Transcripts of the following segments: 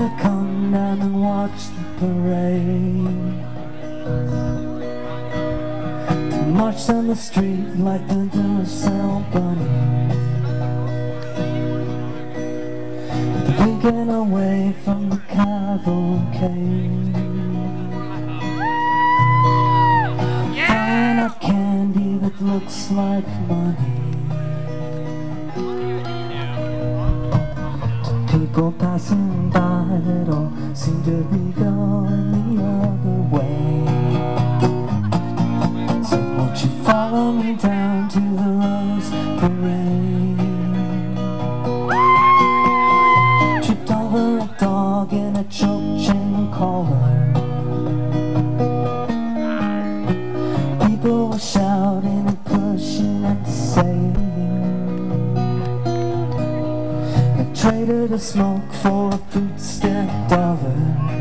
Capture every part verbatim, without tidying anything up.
gonna come down and watch the parade, to march down the street like the Duracell bunny, winking away from the cavalcade, buying up candy that looks like money. People passing by that all seem to be going the other way. So won't you follow me down to the Rose Parade? Tripped over a dog in a choke chain collar. People were shouting and pushing and saying, traded a smoke for a fruit stand dollar.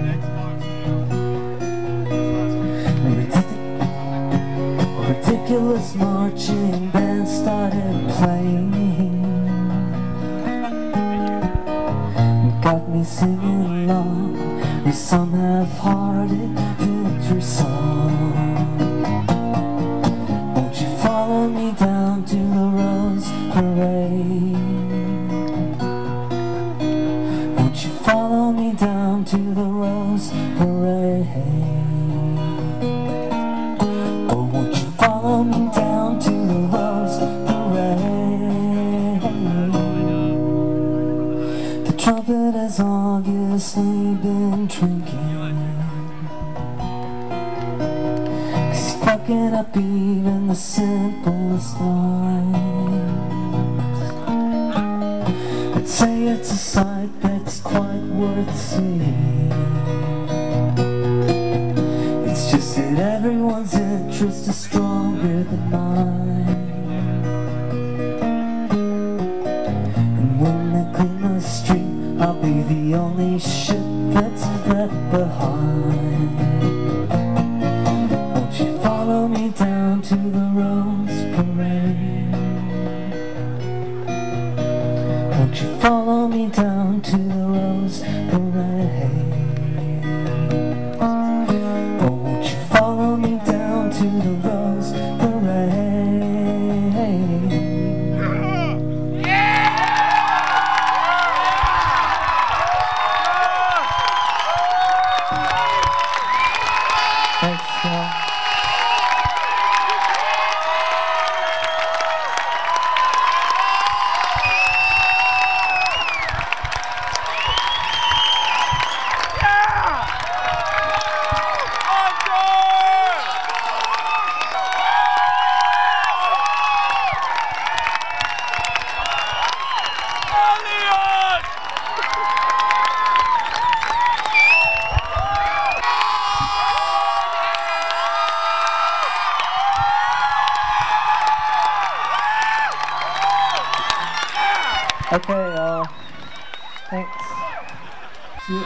A ridiculous marching band started playing, got me singing along with some half-hearted victory song. Won't you follow me down to the Rose Parade? Follow me down to the Rose Parade. Oh, won't you follow me down to the Rose Parade? The trumpet has obviously been drinking, 'cause he's fucking up even the simplest lines. I'd say it's a sight that's quite worth seeing. It's just that everyone's interest is stronger than mine. And when they clean the street, I'll be the only shit that's left behind. Won't you follow me down to the Rose Parade? Won't you follow me down to the Rose Parade? Oh, won't you follow me down to the Rose Parade? Yeah! Thanks, y'all. Okay, uh, thanks.